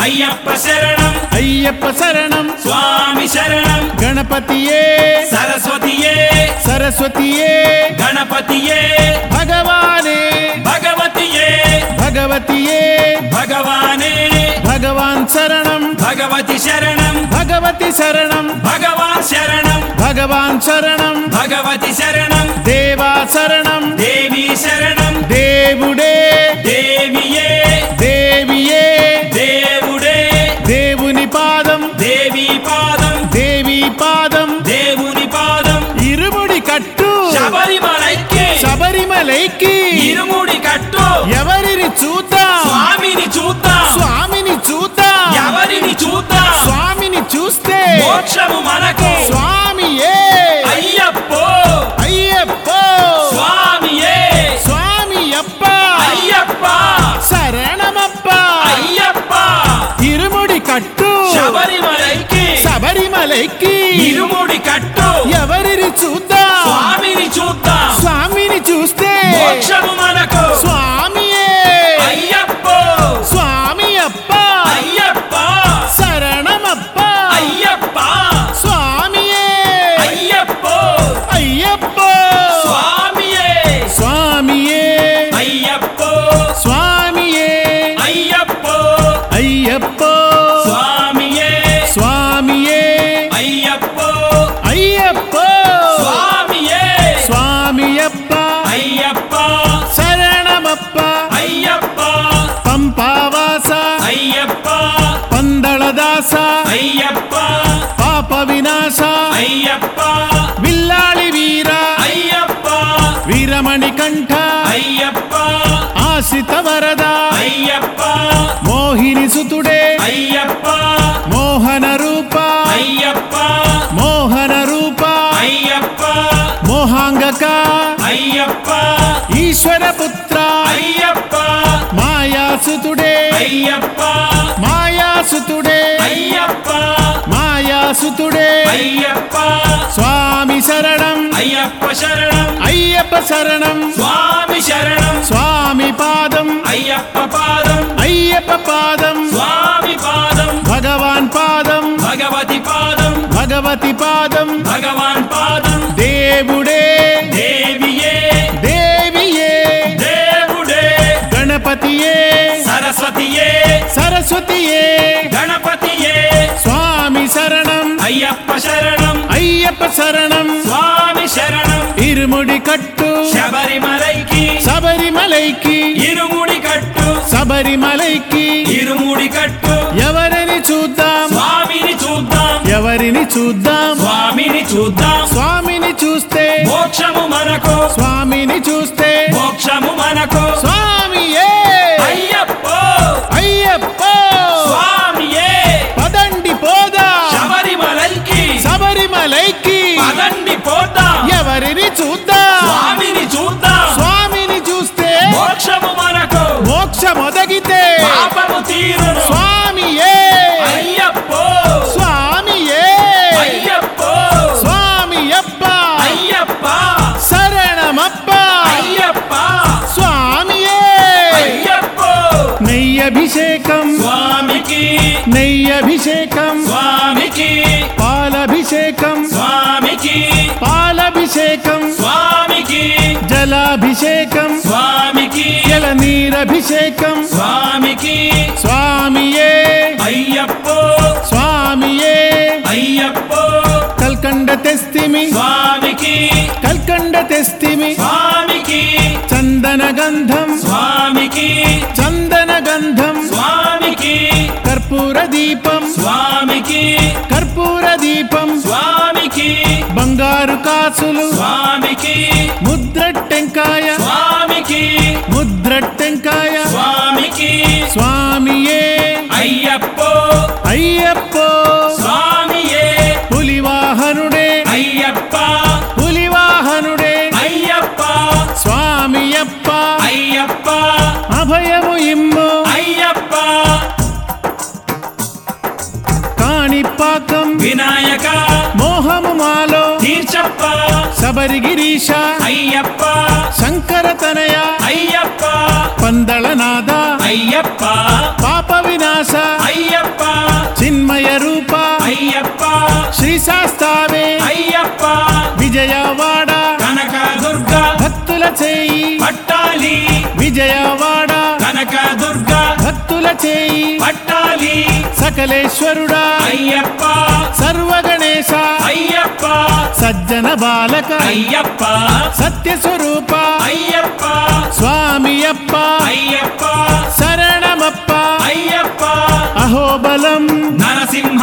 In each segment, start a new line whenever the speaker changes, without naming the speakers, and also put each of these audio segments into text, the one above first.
అయ్యప్ప శరణం
అయ్యప్ప శరణం
స్వామి శరణం
గణపతియే
సరస్వతియే
సరస్వతియే
గణపతియే
భగవానే
భగవతియే
భగవతియే
భగవానే
భగవాన్ శరణం
భగవతి శరణం
భగవతి శరణం
భగవాన్ శరణం
భగవాన్ శరణం
భగవతి శరణం
దేవా శరణం
దేవి శరణం
దేవుడే
దేవియే
దేవియే
దేవుడే
దేవుని పాదం
దేవి పాదం
దేవి పాదం
దేవుని పాదం
ఇరుముడి కట్టు
శబరిమలైకి
శబరిమలైకి
ఇరుముడి కట్టు
ఎవరిని చూద్దాం
స్వామిని చూద్దాం
స్వామిని చూద్దాం
ఎవరిని చూద్దాం
స్వామిని చూస్తే
మోక్షము మనకు
స్వామియే
అయ్యప్పో
అయ్యప్పో
స్వామియే
స్వామి అప్ప
అయ్యప్ప
శరణమప్ప
అయ్యప్ప
ఇరుముడి కట్టు
శబరిమలైకి
శబరిమలైకి
ఇరుముడి కట్టు
ఎవరిని చూద్దాం
స్వామిని చూద్దాం
స్వామిని చూస్తే
మోక్షము మనకు
స్వామియే
అయ్యప్పో
స్వామి అప్ప
అయ్యప్ప
శరణమప్ప
అయ్యప్ప
స్వామియే
అయ్యప్పో
అయ్యప్పో
స్వామియే
స్వామియే
అయ్యప్పో
స్వామియే
అయ్యప్పో
అయ్యప్పో
స్వామియే
స్వామియే
అయ్యప్పో
అయ్యప్పో
స్వామియే
స్వామియప్ప
అయ్యప్ప
శరణమప్ప
అయ్యప్ప
పంపావాస
అయ్యప్ప
పందళదాస
అయ్యప్ప
పాప వినాశ
అయ్యప్ప
విల్లాళి వీర
అయ్యప్ప
వీరమణి కంఠ
అయ్యప్ప
ఆశ్రిత వరద
అయ్యప్ప
మోహిని సుతుడే
అయ్యప్ప
మోహన రూప
అయ్యప్ప
మోహన రూప
అయ్యప్ప
మోహాంగక
అయ్యప్ప
ఈశ్వర పుత్ర
అయ్యప్ప
మాయాసుతుడే
అయ్యప్ప
మాయాసుతుడే
అయ్యప్ప
మాయాసుతుడే
అయ్యప్ప
స్వామి శరణం
అయ్యప్ప శరణం
అయ్యప్ప శరణం
స్వామి శరణం
స్వామి పాదం
అయ్యప్ప పాదం
అయ్యప్ప పాదం
స్వామి పాదం
భగవాన్ పాదం
భగవతి పాదం
భగవతి పాదం
భగవాన్ పాదం
దేవుడే
దేవియే
దేవియే
దేవుడే
గణపతియే
సరస్వతియే
సరస్వతియే
గణపతియే
స్వామి శరణం
అయ్యప్ప శరణం
అయ్యప్ప శరణం
స్వామి శరణం
ఇరుముడి కట్టు
శబరిమలైకి
శబరిమలైకి
ఇరుముడి కట్టు
శబరిమలైకి
ఇరుముడి కట్టు
ఎవరిని చూద్దాం
స్వామిని చూద్దాం
ఎవరిని చూద్దాం
స్వామిని చూద్దాం
స్వామిని చూస్తే
మోక్షము మనకు
స్వామిని చూస్తే
మోక్షము మనకు
స్వామియే
అయ్యప్పో
అయ్యప్పో
స్వామియే
పదండి పోదా
శబరిమలైకి
శబరిమలైకి
పదండి పోతాం
ఎవరిని చూద్దాం
స్వామిని చూద్దాం
స్వామిని చూస్తే
మోక్షము మనకు
మోక్షమొదగితే
పాపము తీరును
స్వామియే
అయ్యప్పో
స్వామియే
అయ్యప్పో
స్వామియప్ప
అయ్యప్ప
శరణమప్ప
అయ్యప్ప
స్వామియే
అయ్యప్పో
నెయ్యభిషేకం
స్వామికి
నెయ్యభిషేకం
స్వామికి
పాలభిషేకం
స్వామికి
పాలభిషేకం
స్వామికి
జలాభిషేకం
స్వామికి
జలనీరభిషేకం
స్వామికి
స్వామియే
అయ్యప్పో
స్వామియే
అయ్యప్పో
కల్కండ తెస్తిమి
స్వామికి
కల్కండ తెస్తిమి
స్వామికి
చందన గంధం
స్వామికి
చందన గంధం
స్వామికి
కర్పూర దీపం
స్వామికి
కర్పూర దీపం
స్వామికి
బంగారు కాసులు
స్వామికి
ముద్రట్టెంకాయ
స్వామికి
ముద్రట్టెంకాయ
స్వామికి
స్వామియే
అయ్యప్పో
అయ్యప్పో
స్వామియే
పులివాహనుడే
అయ్యప్ప
పులివాహనుడే
అయ్యప్ప
స్వామియప్ప
అయ్యప్ప
అభయము ఇమ్ము
అయ్యప్ప
కాణిపాకం
వినాయక
మోహము మాలో
తీర్చప్ప
శబరిగిరీశ
అయ్యప్ప
శంకర తనయ
అయ్యప్ప
పందళనాద
అయ్యప్ప
పాప వినాశ
అయ్యప్ప
విజయవాడ
కనకదుర్గ
భక్తుల చేయి
పట్టాలి
విజయవాడ
కనకదుర్గ
భక్తుల చేయి
పట్టాలి
సకలేశ్వరుడా
అయ్యప్ప
సర్వగణేశ
అయ్యప్ప
సజ్జన బాలక
అయ్యప్ప
సత్య స్వరూప
అయ్యప్ప
స్వామియప్ప
అయ్యప్ప
శరణమప్ప
అయ్యప్ప
అహోబలం
నరసింహ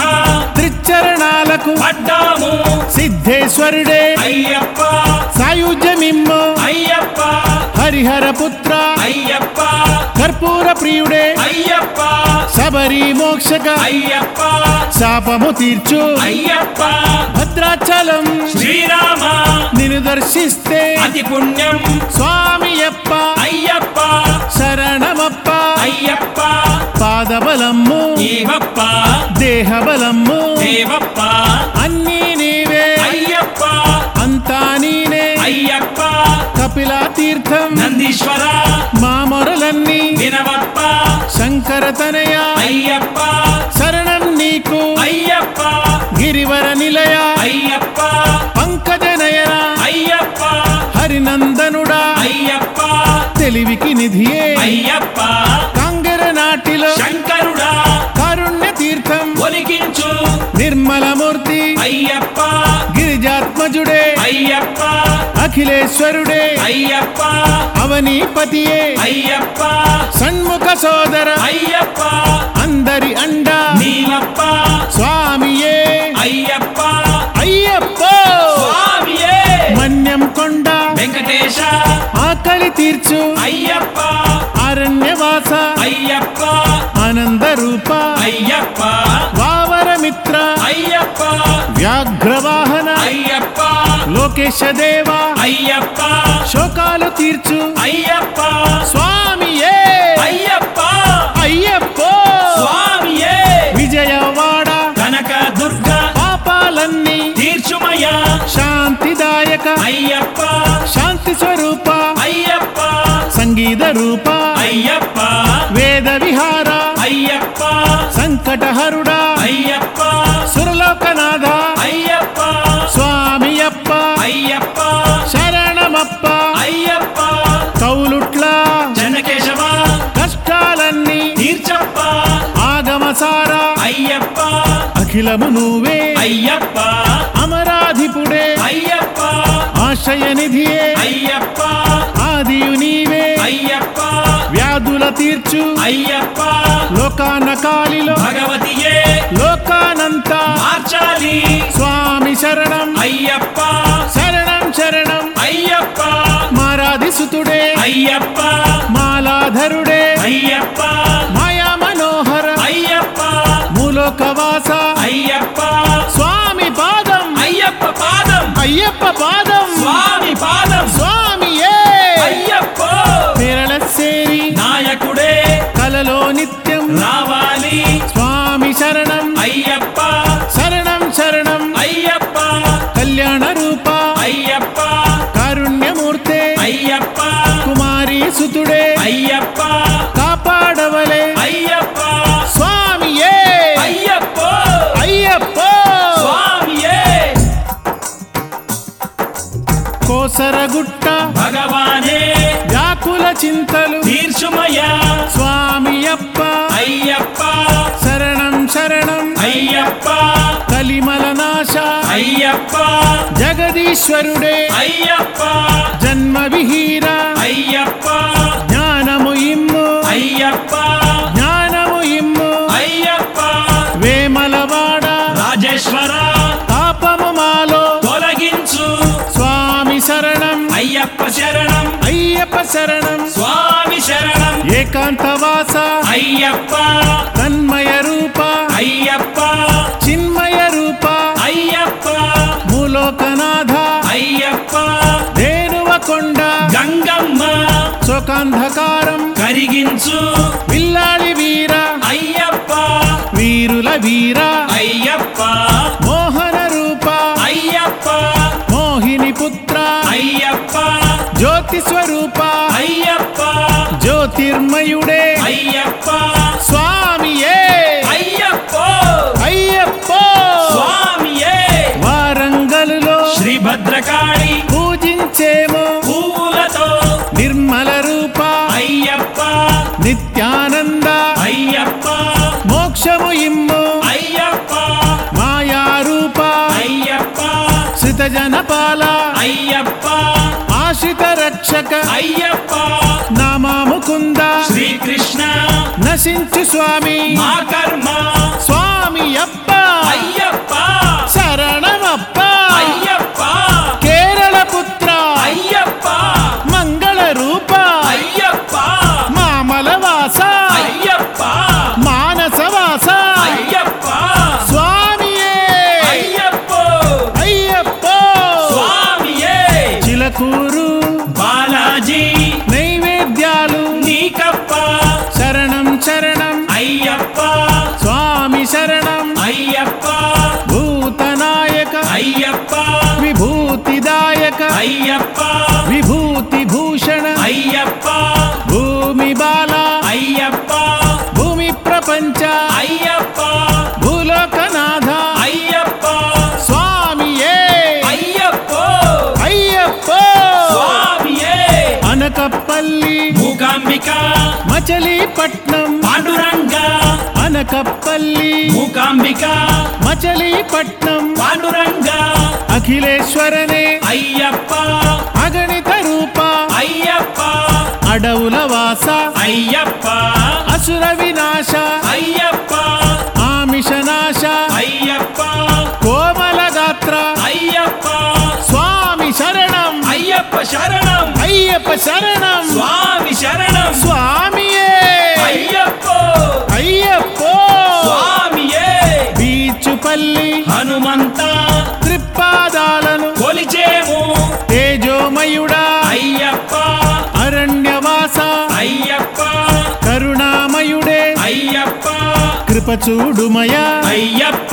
త్రిచరణాలకు
పడ్డాము
సిద్ధేశ్వరుడే
అయ్యప్ప
సాయుధ్యమిమ్ము
అయ్యప్ప
హరిహర పుత్ర
అయ్యప్ప
కర్పూర ప్రియుడే
అయ్యప్ప
శబరి మోక్షక
అయ్యప్ప
శాపము తీర్చు
అయ్యప్ప
భద్రాచలం
శ్రీరామ
నిన్ను దర్శిస్తే
అతి పుణ్యం
స్వామియప్ప
అయ్యప్ప
శరణమప్ప
అయ్యప్ప
పాదబలమ్ము
జీవప్ప
దేహబలమ్ము
దేవప్ప
అన్నీ నీవే
అయ్యప్ప
అంతా నీనే
అయ్యప్ప
కపిలా తీర్థం
నందీశ్వర
మా మొరలన్నీ
వినవప్ప
శంకర తనయ
అయ్యప్ప
శరణం నీకు
అయ్యప్ప
గిరివర నిలయ
అయ్యప్ప
పంకజ నయన
అయ్యప్ప
హరినందనుడా
అయ్యప్ప
తెలివికి నిధియే
అయ్యప్ప
కాంగర నాటిలో
శంకరుడా
కారుణ్య తీర్థం
ఒలికించు
నిర్మలమూర్తి
అయ్యప్ప
గిరిజాత్మజుడే
అయ్యప్ప
అఖిలేశ్వరుడే
అయ్యప్ప
అవనీపతియే
అయ్యప్ప
షణ్ముఖ సోదర
అయ్యప్ప
అందరి అండ
నీలప్ప
స్వామియే
అయ్యప్ప
అయ్యప్ప
స్వామియే
మన్యం కొండ
వెంకటేశ
ఆకలి తీర్చు
అయ్యప్ప
అరణ్యవాస
అయ్యప్ప
ఆనంద రూప
అయ్యప్ప
వావరమిత్ర
అయ్యప్ప
వ్యాఘ్రవాహన
అయ్యప్ప
లోకేశ దేవ
అయ్యప్ప
శోకాలు తీర్చు
అయ్యప్ప
స్వామియే
అయ్యప్ప
అయ్యప్ప
స్వామియే
విజయవాడ
కనకదుర్గ
పాపాలన్నీ
తీర్చుమయ
శాంతిదాయక
అయ్యప్ప
శాంతి స్వరూప
అయ్యప్ప
సంగీత రూప
అయ్యప్ప
వేద విహార
అయ్యప్ప
సంకటహరుడా
అయ్యప్ప
సురలోకనాథ
అయ్యప్ప
స్వామియప్ప
అయ్యప్ప
శరణమప్ప
అయ్యప్ప
కౌలుట్ల
జనకేశవ
కష్టాలన్నీ
తీర్చప్ప
ఆగమసార
అయ్యప్ప
అఖిలము నువ్వే
అయ్యప్ప
అమరాధిపుడే
అయ్యప్ప
ఆశ్రయనిధియే
అయ్యప్ప
ఆదియు నీవే
అయ్యప్ప
వ్యాధుల తీర్చు
అయ్యప్ప
లోకాన కాలిలో
భగవతియే
లోకానంత
మార్చాలి
స్వామి శరణం
అయ్యప్ప
శరణం శరణం
అయ్యప్ప
మారాది సుతుడే
అయ్యప్ప
మాలాధరుడే
అయ్యప్ప
మాయా మనోహర
అయ్యప్ప
మూలోకవాస
అయ్యప్ప
స్వామి పాదం
అయ్యప్ప పాదం
అయ్యప్ప పాదం
స్వామి పాదం
స్వామియే
అయ్యప్ప
పేరళ సేరి
నాయకుడే
కలలో నిత్యం
రావాలి
స్వామి శరణం
అయ్యప్ప
శరణం శరణం
అయ్యప్ప
కళ్యాణ రూప
అయ్యప్ప
కారుణ్యమూర్తే
అయ్యప్ప
కుమారి సుతుడే
అయ్యప్ప
కాపాడవలే
అయ్యప్ప
స్వామియే
అయ్యప్ప
అయ్యప్ప
స్వామియే
కోసరగుట్ట
భగవానే
వ్యాకుల చింతలు
తీర్చుమయ
స్వామియప్ప
అయ్యప్ప
శరణం శరణం
అయ్యప్ప
కలిమల నాశ
అయ్యప్ప
జగదీశ్వరుడే
అయ్యప్ప
జన్మ విహీర
అయ్యప్ప
జ్ఞానము ఇమ్ము
అయ్యప్ప
జ్ఞానము ఇమ్ము
అయ్యప్ప
వేమలవాడ
రాజేశ్వర
పాపము మాలో
తొలగించు
స్వామి శరణం
అయ్యప్ప శరణం
అయ్యప్ప శరణం
స్వామి శరణం
ఏకాంతవాస
అయ్యప్ప
తన్మయ రూప
అయ్యప్ప
చిన్మయ రూప
అయ్యప్ప
మూలోకనాథ
అయ్యప్ప
ధేనువకొండ
గంగమ్మ
శోకాంధకారం
కరిగించు
విల్లాళి వీర
అయ్యప్ప
వీరుల వీర
అయ్యప్ప
మోహన రూప
అయ్యప్ప
మోహిని పుత్ర
అయ్యప్ప
జ్యోతి స్వరూప
అయ్యప్ప
జ్యోతిర్మయుడే
అయ్యప్ప
స్వామియే
అయ్యప్ప
అయ్యప్ప
స్వామియే
వారంగలులో
శ్రీ భద్రకాళి
ఇమ్ము
అయ్యప్ప
మాయారూప
అయ్యప్ప
శ్రితజనపాల
అయ్యప్ప
ఆశ్రిత రక్షక
అయ్యప్ప
నామాముకుంద
శ్రీకృష్ణ
నశించు స్వామి
మా కర్మ
స్వామి అప్ప
అయ్యప్ప
శరణమప్ప
అయ్యప్ప
కేరళ పుత్ర
అయ్యప్ప
మంగళ రూప
అయ్యప్ప
మామలవాస
అయ్యప్ప
మానసవాస
అయ్యప్ప
స్వామియే
అయ్యప్ప
అయ్యప్ప
స్వామియే
చిలకూరు
బాలాజీ
నైవేద్యాలు
నీకప్ప
శరణం శరణం
అయ్యప్ప
స్వామి శరణం
అయ్యప్ప
భూతనాయక
అయ్యప్ప
విభూతిదాయక
అయ్యప్ప
విభూతి భూషణ
అయ్యప్ప
భూమి బాల
అయ్యప్ప
భూమి ప్రపంచ
అయ్యప్ప
భూలోకనాథ
అయ్యప్ప
స్వామియే
అయ్యప్ప
అయ్యప్ప
స్వామియే
అనకపల్లి
మూకాంబిక
మచిలీపట్నం
పాండురంగ
అనకపల్లి
మూకాంబిక
మచిలీపట్నం
పాండురంగ
అఖిలేశ్వరనే
అయ్యప్ప
అగణిత రూప
అయ్యప్ప
అడవుల వాస
అయ్యప్ప
అసుర వినాశ
అయ్యప్ప
ఆమిషనాశ
అయ్యప్ప
కోమల గాత్ర
అయ్యప్ప
స్వామి శరణం
అయ్యప్ప శరణం
అయ్యప్ప శరణం
స్వామి శరణం
స్వామియే
అయ్యప్ప
అయ్యప్ప
స్వామియే
బీచుపల్లి
హనుమంత
త్రిపాదాలను
కొలిచేము
తేజోమయుడా
అయ్యప్ప
అరణ్యవాస
అయ్యప్ప
కరుణామయుడే
అయ్యప్ప
కృపచూడుమయ
అయ్యప్ప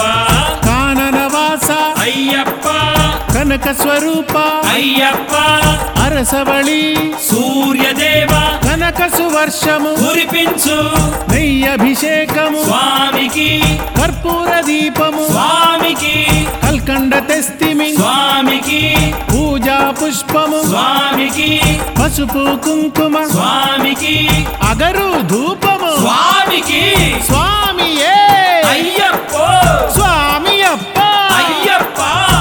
కాననవాస
అయ్యప్ప
కనక స్వరూప
అయ్యప్ప
అరసవళి
సూర్యదేవ
కనక సువర్షము
కురిపించు
నెయ్యభిషేకము
స్వామికి
కర్పూర దీపము
స్వామికి
కల్కండ తెస్తిమి
స్వామికి
పూజా పుష్పము
స్వామికి
పసుపు కుంకుమ
స్వామికి
అగరు ధూపము
స్వామికి
స్వామియే
అయ్యప్ప
స్వామి అప్ప
అయ్యప్ప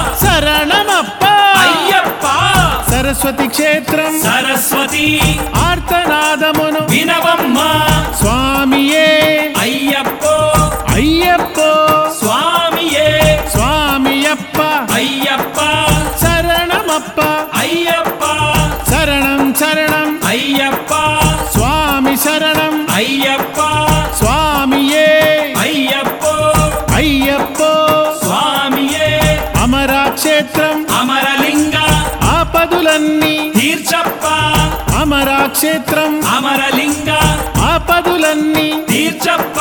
శరణమప్ప
అయ్యప్ప
సరస్వతి క్షేత్రం
సరస్వతి
ఆర్తనాదమును
వినవమ్మ
స్వామియే
అయ్యప్ప
అయ్యప్ప
స్వామియే
స్వామియప్ప
అయ్యప్ప
శరణమప్ప
అయ్యప్ప
శరణం శరణం
అయ్యప్ప
స్వామి శరణం
అయ్యప్ప
స్వామియే
అయ్యప్ప
అయ్యప్ప
స్వామియే
అమరాక్షేత్రం
అమరలింగ
ఆపదులన్నీ
తీర్చప్ప
అమరాక్షేత్రం
అమరలింగ
ఆపదులన్నీ
తీర్చప్ప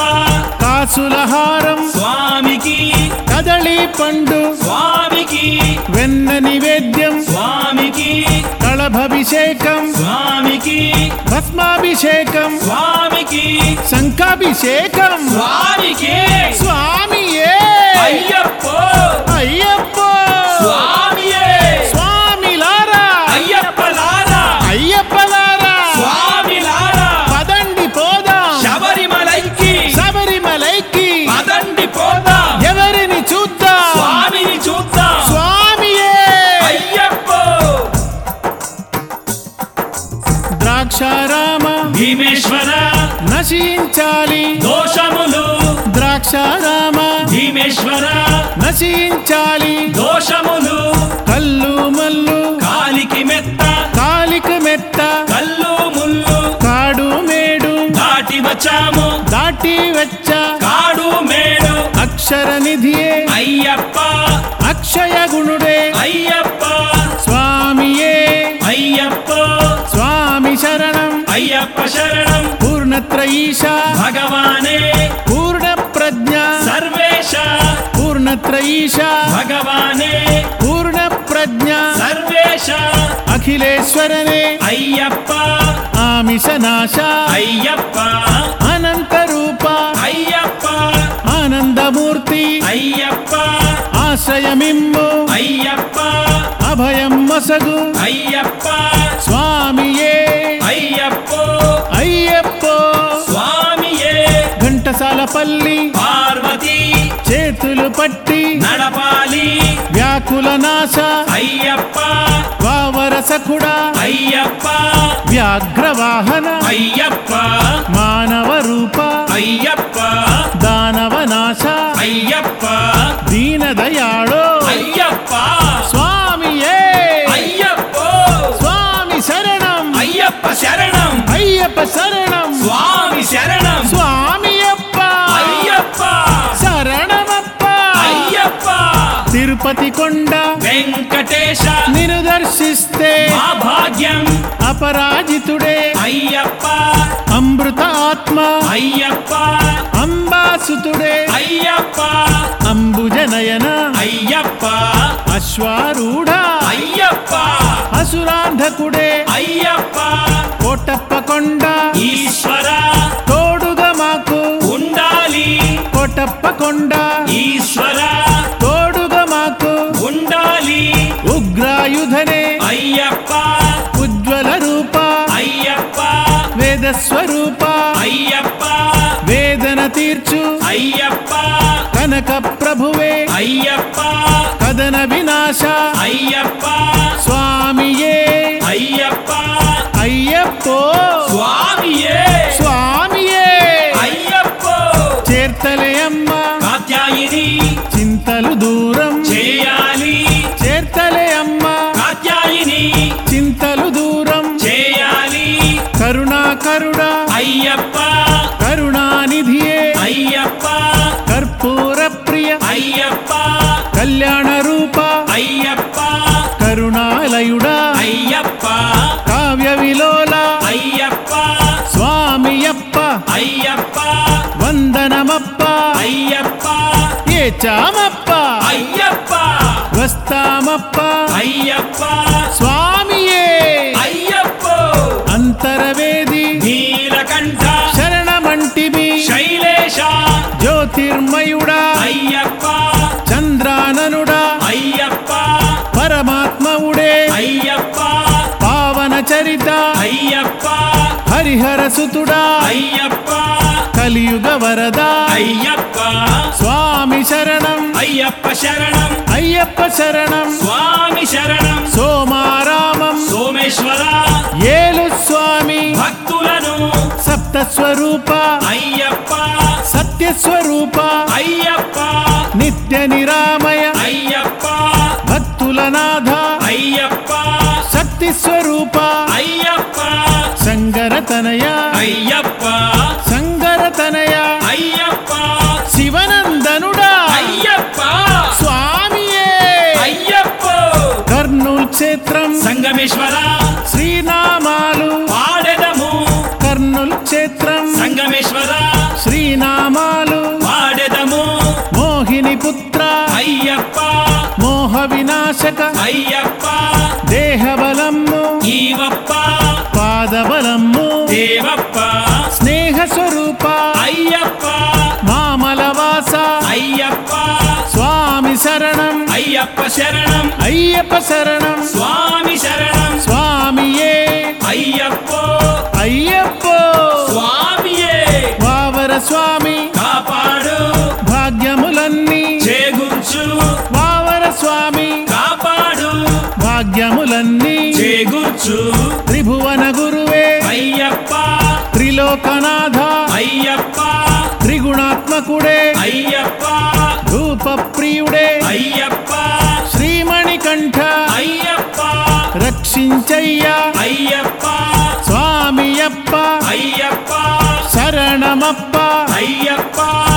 కాసులహారం
స్వామికి
కదళి పండు
స్వామికి
వెన్న నివేద్యం
స్వామికి
కళభాభిషేకం
స్వామికి
భస్మాభిషేకం
స్వామికి
శంఖాభిషేకం
స్వామికి
స్వామియే
అయ్యప్ప
అయ్యప్ప
స్వామియే
స్వామిలారా
అయ్యప్పలారా
అయ్యప్పలారా
స్వామిలారా
పదండి పోదాం
శబరిమలైకి
శబరిమలైకి
పదండి పోదాం
ఎవరిని చూద్దాం
స్వామిని చూద్దాం
స్వామియే
అయ్యప్ప
ద్రాక్షారామ
భీమేశ్వర
నశించాలి
దోషములు
ద్రాక్షారామ
భీమేశ్వర
నశించాలి
దోషములు
కల్లు మల్లు
కాలికి మెత్త
కాలికి మెత్త
కల్లు ముల్లు
కాడు మేడు
దాటి వచ్చాము
దాటి వచ్చ
కాడు మేడు
అక్షర నిధియే
అయ్యప్ప
అక్షయ గుణుడే
అయ్యప్ప
స్వామియే
అయ్యప్ప
స్వామి శరణం
అయ్యప్ప శరణం
పూర్ణత్రయీశ
భగవానే
పూర్ణ ప్రజ్ఞ
సర్వేశ
పూర్ణత్రయీశ
భగవానే
పూర్ణ ప్రజ్ఞ
సర్వేశ
అఖిలేశ్వరనే
అయ్యప్ప
ఆమిషనాశ
అయ్యప్ప
అనంత రూప
అయ్యప్ప
ఆనందమూర్తి
అయ్యప్ప
ఆశ్రయమిమ్ము
అయ్యప్ప
అభయం మసగు
అయ్యప్ప
స్వామియే
అయ్యప్ప
అయ్యప్ప
స్వామియే
ఘంటసాలపల్లి
పార్వతి
చేపట్టి
నడపాలి
వ్యాకుల నాశ
అయ్యప్ప
వావరసకుడా
అయ్యప్ప
వ్యాఘ్రవాహన
అయ్యప్ప
మానవ రూప
అయ్యప్ప
దానవ నాశ
అయ్యప్ప
దీనదయాళో
అయ్యప్ప
స్వామియే
అయ్యప్ప
స్వామి శరణం
అయ్యప్ప శరణం
అయ్యప్ప శరణం
స్వామి శరణం
స్వామియప్ప
అయ్యప్ప
శరణమప్ప
అయ్యప్ప
తిరుపతి కొండ
వెంకటేశ
నిన్ను దర్శిస్తే
మా భాగ్యం
అపరాజితుడే
అయ్యప్ప
అమృత ఆత్మ
అయ్యప్ప
అంబాసుతుడే
అయ్యప్ప
అంబుజనయన
అయ్యప్ప
అశ్వారూఢ
అయ్యప్ప
అసురాంధకుడే
అయ్యప్ప
కోటప్ప కొండ
ఈశ్వర
తోడుగా మాకు
ఉండాలి
కోటప్ప కొండ
ఈశ్వర
తోడుగా మాకు
ఉండాలి
ఉగ్రాయుధనే
అయ్యప్ప
ఉజ్వల రూప
అయ్యప్ప
వేద స్వరూప
అయ్యప్ప
వేదన తీర్చు
అయ్యప్ప
కనక ప్రభువే
అయ్యప్ప
కదన వినాశ
అయ్యప్ప
స్వామియే
అయ్యప్ప
అయ్యప్పో
స్వామియే
స్వామియే
అయ్యప్ప
చేర్తలే అమ్మ
కాత్యాయిని
చింతలు దూరం
చేయాలి
చేర్తలే అమ్మ
కాత్యాయిని
చింతలు దూరం
చేయాలి
కరుణాకరుడ
అయ్యప్ప
కరుణానిధియే
అయ్యప్ప
కర్పూర ప్రియ
అయ్యప్ప
కళ్యాణ రూప
అయ్యప్ప
కరుణాలయుడా
అయ్యప్ప
కావ్య విలోల
అయ్యప్ప
స్వామియప్ప
అయ్యప్ప
వందనమప్ప
అయ్యప్ప
ఏ చామప్ప
అయ్యప్ప
వస్తామప్ప
అయ్యప్ప
స్వామియే
అయ్యప్ప
అంతరవేది
నీలకంఠ
శరణమంటివి
శైలేశ
జ్యోతిర్మయుడా
అయ్యప్ప
చంద్రాననుడా
అయ్యప్ప
పరమాత్మవుడే
అయ్యప్ప
పావన చరిత
అయ్యప్ప
హరిహర సుతుడా
అయ్యప్ప
కలియుగ వరద
అయ్యప్ప
స్వామి శరణం
అయ్యప్ప శరణం
అయ్యప్ప శరణం
స్వామి శరణం
సోమారామం
సోమేశ్వర
ఏలు స్వామి
భక్తులను
సప్తస్వరూప
అయ్యప్ప
సత్యస్వరూప
అయ్యప్ప
నిత్య నిరామయ
అయ్యప్ప
భక్తుల నాథ
అయ్యప్ప
శక్తి స్వరూప
అయ్యప్ప
సంగరతనయ
అయ్యప్ప
సంగరతనయ
అయ్యప్ప
శివనందనుడా
అయ్యప్ప
స్వామియే
అయ్యప్ప
కర్నూల్ క్షేత్రం
సంగమేశ్వర
శ్రీనామాలు
పాడెదము
కర్నూల్ క్షేత్రం
సంగమేశ్వర
శ్రీనామాలు
పాడెదము
మోహిని పుత్ర
అయ్యప్ప
మోహ వినాశక
అయ్యప్ప
దేహబలమ్ము
ఈవప్ప
పాదబలమ్ము
దేవప్ప
స్నేహ స్వరూప
అయ్యప్ప
మామలవాస
అయ్యప్ప
స్వామి శరణం
అయ్యప్ప శరణం
అయ్యప్ప శరణం
స్వామి శరణం
స్వామియే
అయ్యప్ప
అయ్యప్పో
స్వామియే
వావర స్వామి
కాపాడు
భాగ్యములన్నీ
చేకూర్చు
వావర స్వామి
కాపాడు
భాగ్యములన్నీ
చేకూర్చు
త్రిభువన గురువే
అయ్యప్ప
త్రిలోకనాథ
అయ్యప్ప
త్రిగుణాత్మకుడే
అయ్యప్ప
రూప ప్రియుడే
అయ్యప్ప
శ్రీమణికంఠ
అయ్యప్ప
రక్షించయ్యా
అయ్యప్ప
స్వామియప్ప
అయ్యప్ప
శరణమప్ప
అయ్యప్ప